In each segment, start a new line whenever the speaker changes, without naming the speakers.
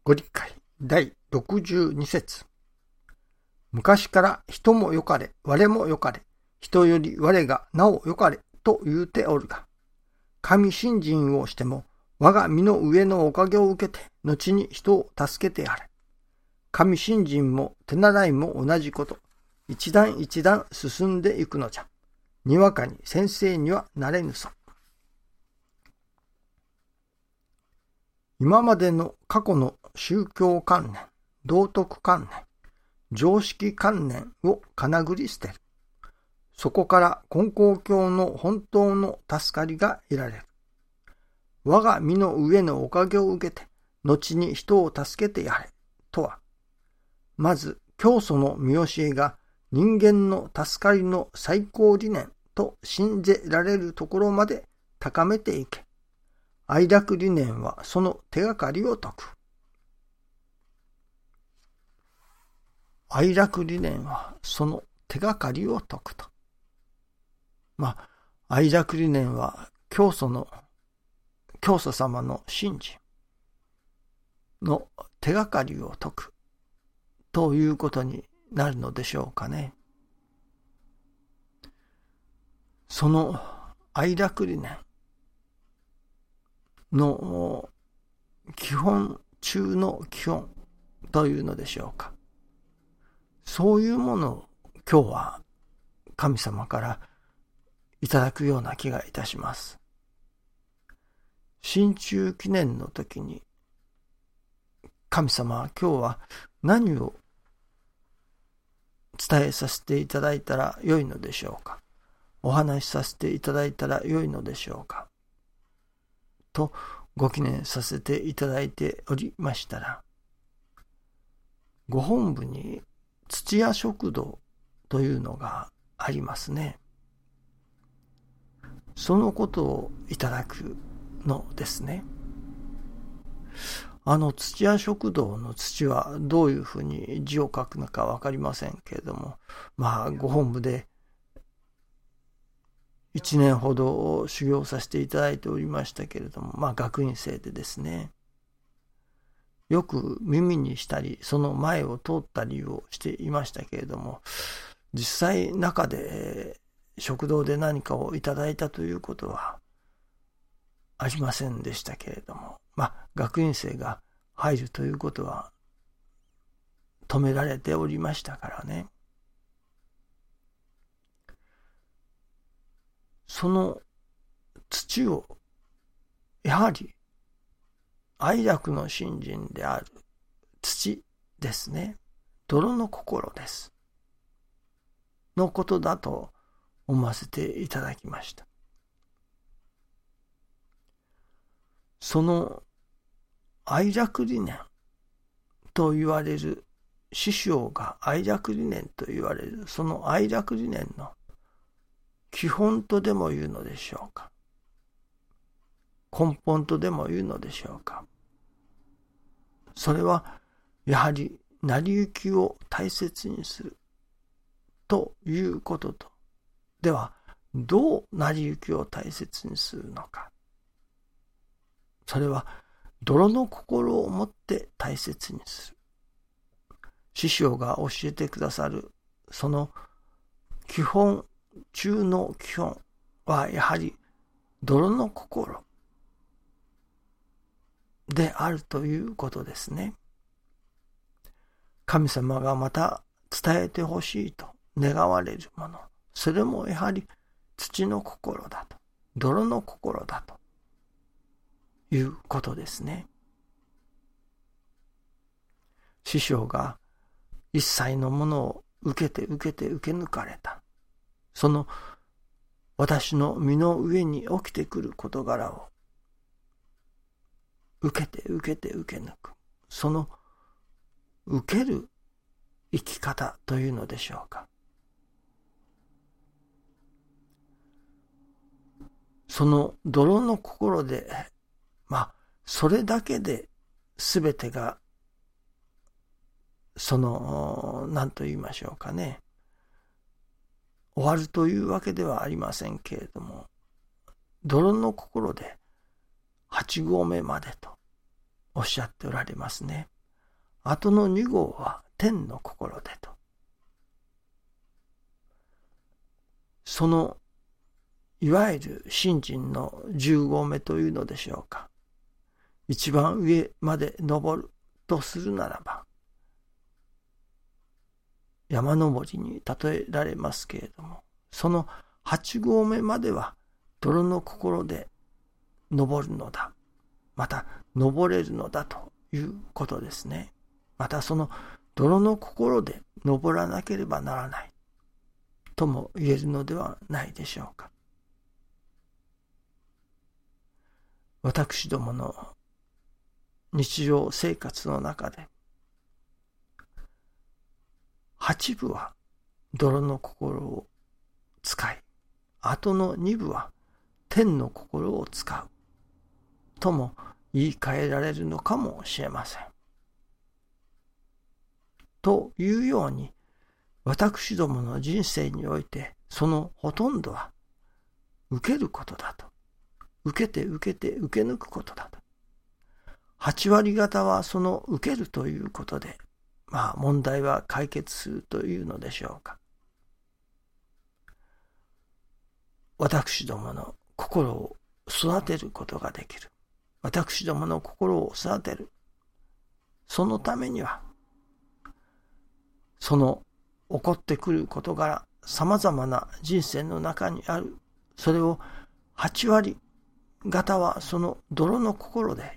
ご理解第62節。昔から人もよかれ、我もよかれ、人より我がなおよかれと言うておるが、神信心をしても我が身の上のおかげを受けて、後に人を助けてやれ。神信心も手習いも同じこと。一段一段進んでいくのじゃ。にわかに先生にはなれぬさ。今までの過去の宗教観念、道徳観念、常識観念をかなぐり捨てる。そこから根高教の本当の助かりが得られる。我が身の上のおかげを受けて、後に人を助けてやれ、とは、まず教祖の見教えが人間の助かりの最高理念と信じられるところまで高めていけ。愛楽理念はその手がかりを説く。愛楽理念はその手がかりを説くと。愛楽理念は教祖様の信心の手がかりを説くということになるのでしょうかね。その愛楽理念の基本中の基本というのでしょうか。そういうものを今日は神様からいただくような気がいたします。新中記念の時に神様は今日は何を伝えさせていただいたらよいのでしょうか。お話しさせていただいたらよいのでしょうか。とご記念させていただいておりましたら、ご本部に土屋食堂というのがありますね。そのことをいただくのですね。土屋食堂の土はどういうふうに字を書くのかわかりませんけれども、ご本部で1年ほど修行させていただいておりましたけれども、学院生でですね、よく耳にしたり、その前を通ったりをしていましたけれども、実際中で食堂で何かをいただいたということはありませんでしたけれども、学院生が入るということは止められておりましたからね。その土をやはり愛楽の信心である土ですね。泥の心です。のことだと思わせていただきました。その愛楽理念と言われる、師匠が愛楽理念と言われる、その愛楽理念の基本とでも言うのでしょうか。根本とでも言うのでしょうか。それはやはり成り行きを大切にするということと、ではどう成り行きを大切にするのか。それは泥の心を持って大切にする。師匠が教えてくださるその基本中の基本はやはり泥の心であるということですね。神様がまた伝えてほしいと願われるもの、それもやはり土の心だと、泥の心だということですね。師匠が一切のものを受け抜かれた。その私の身の上に起きてくる事柄を受け抜く。その受ける生き方というのでしょうか。その泥の心で、それだけで全てが何と言いましょうかね、終わるというわけではありませんけれども、泥の心で8合目までとおっしゃっておられますね。 後の2号は天の心でと。そのいわゆる信心の10号目というのでしょうか。一番上まで登るとするならば、山登りに例えられますけれども、その8合目までは泥の心で登るのだ。また登れるのだということですね。またその泥の心で登らなければならないとも言えるのではないでしょうか。私どもの日常生活の中で、8部は泥の心を使い、あとの2部は天の心を使うとも言い換えられるのかもしれません。というように、私どもの人生においてそのほとんどは受けることだと。受けて受けて受け抜くことだと。8割方はその受けるということで、問題は解決するというのでしょうか。私どもの心を育てることができる。私どもの心を育てる。そのためには、その起こってくる事柄、様々な人生の中にある、それを8割方はその泥の心で、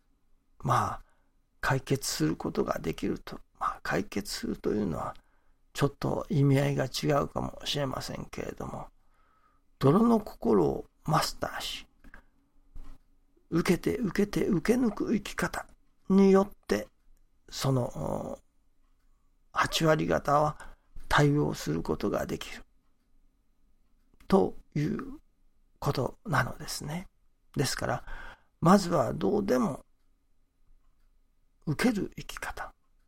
解決することができると。解決するというのは、ちょっと意味合いが違うかもしれませんけれども、泥の心をマスターし、受けて受けて受け抜く生き方によって、その8割方は対応することができるということなのですね。ですから、まずはどうでも受ける生き方。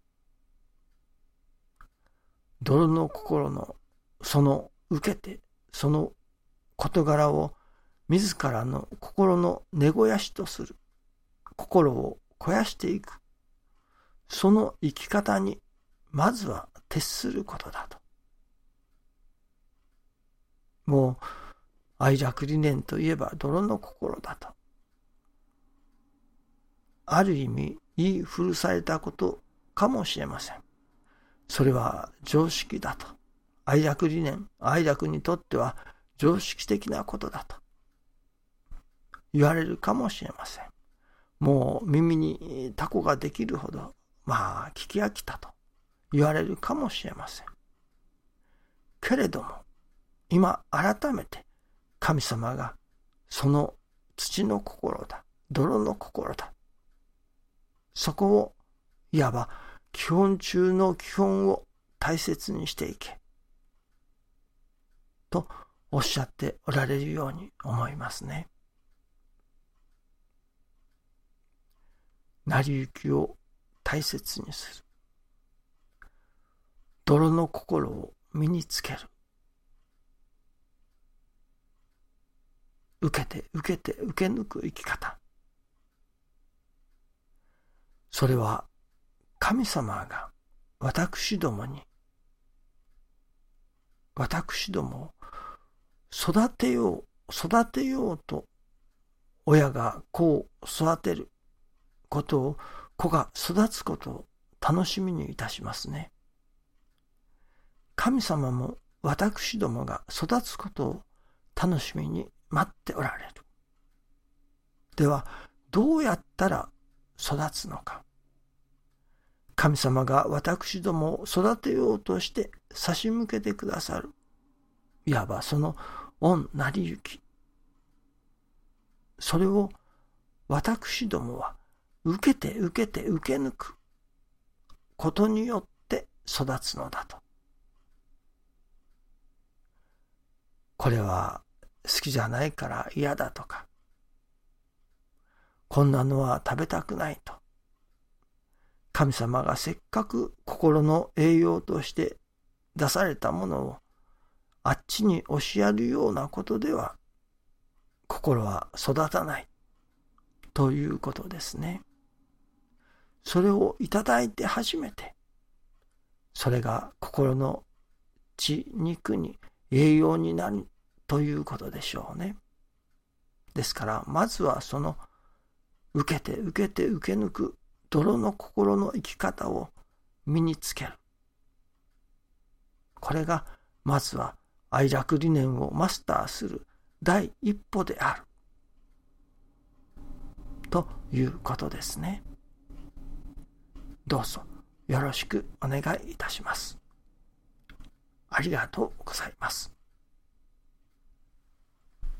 泥の心のその受けて、その事柄を自らの心の根肥やしとする。心を肥やしていく。その生き方にまずは徹することだと。もう愛楽理念といえば泥の心だと。ある意味言い古されたことかもしれません。それは常識だと。愛楽理念、愛楽にとっては常識的なことだと言われるかもしれません。もう耳にタコができるほど、聞き飽きたと言われるかもしれません。けれども、今改めて神様がその土の心だ、泥の心だ、そこをいわば基本中の基本を大切にしていけとおっしゃっておられるように思いますね。成り行きを大切にする。泥の心を身につける。受けて受けて受け抜く生き方。それは神様が私どもを育てようと親が子を育てることを、子が育つことを楽しみにいたしますね。神様も私どもが育つことを楽しみに待っておられる。では、どうやったら育つのか。神様が私どもを育てようとして差し向けてくださる。いわばその御成り行き。それを私どもは受けて受けて受け抜くことによって育つのだと。これは好きじゃないから嫌だとか、こんなのは食べたくないと。神様がせっかく心の栄養として出されたものをあっちに押しやるようなことでは心は育たないということですね。 それをいただいて初めて、それが心の血肉に栄養になるということでしょうね。ですからまずはその受けて受けて受け抜く泥の心の生き方を身につける。これがまずは愛楽理念をマスターする第一歩であるということですね。どうぞよろしくお願いいたします。ありがとうございます。